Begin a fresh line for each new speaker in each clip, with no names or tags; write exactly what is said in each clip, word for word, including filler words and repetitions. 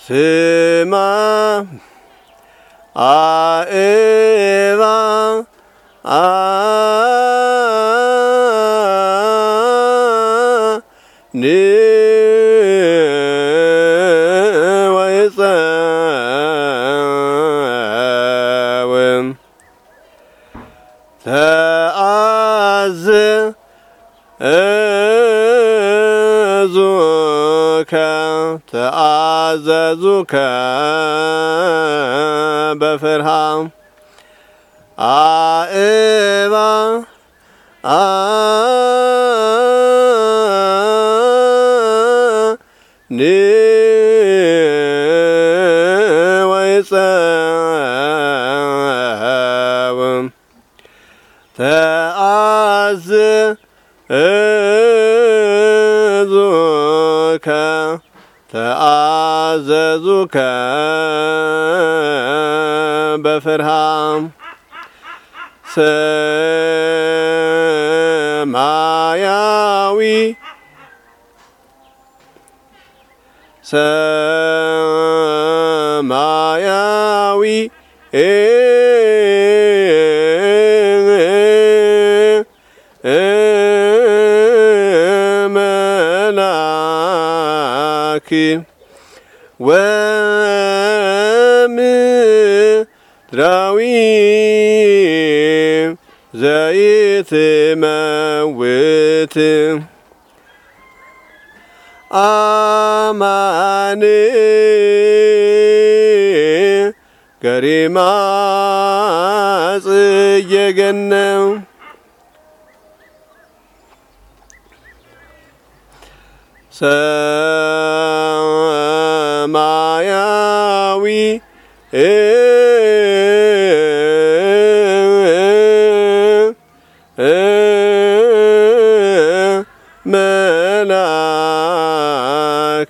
ስማ አእባ ኒ ወይፀውም ተአዘዙከ ተአዘዙከ በፍርሃም አእባ ኒ ወይፀውም ተአዘዙከ ተአዘዙከ በፍርሃም ሰማያዊ ሰማያዊ መላኪ ወምድራዊ ዘይትመውት አማን ገሪማ ጽየገነው ሰማያዊ መላክ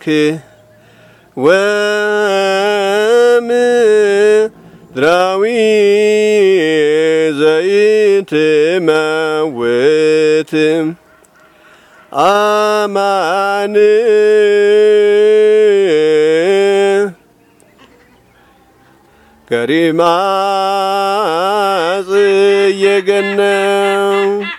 ወምድራዊ ዘይትመውት አማን ገሪማ ጽየገነው